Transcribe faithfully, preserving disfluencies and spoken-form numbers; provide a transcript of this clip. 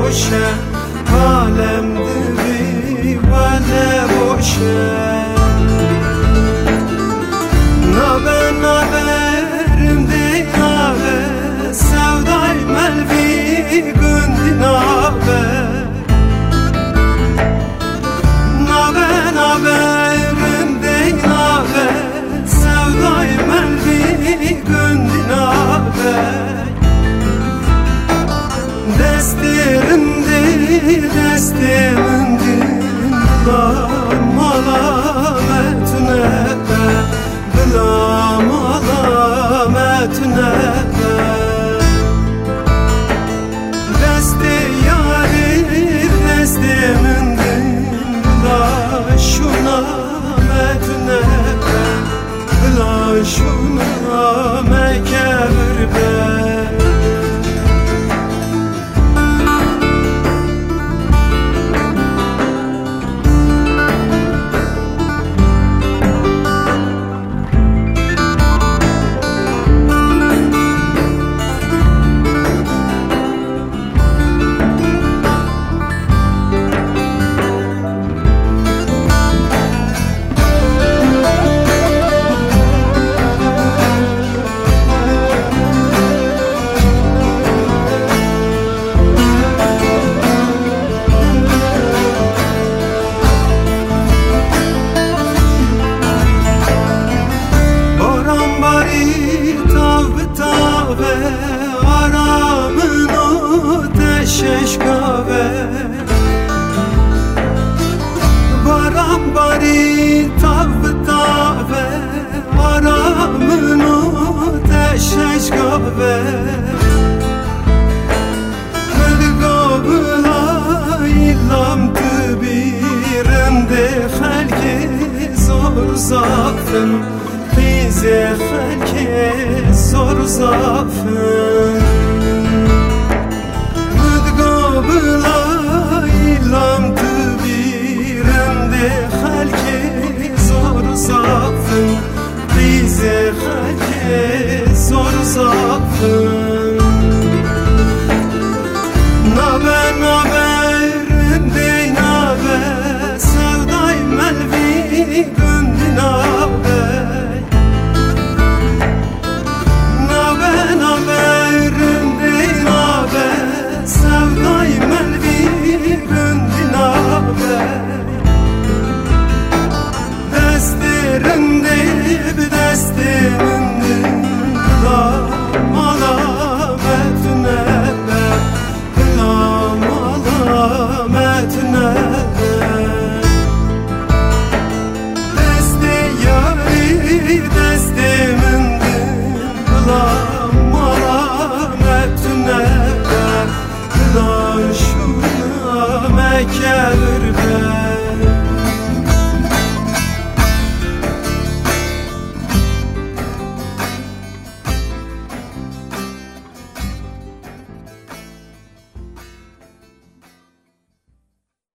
نباشه عالم دوی و نباشه نابه نابرم دی نابه سودای ملوی گندی نابه نابه نابرم دی نابه سودای ملوی گندی نابه دستیرم دی دستیرم دی ملامتونه بلا ملامتونه دست یاری دست من بلا شونامتونه بلا شونامه کبر به باران باری تاب تابه آرامنو تشش گاوه ملگا بلای لام تبیرم ده خلک زور زافن خیز خلک زور زافن ملگا بلای لام خلک زور زافن ریز خلک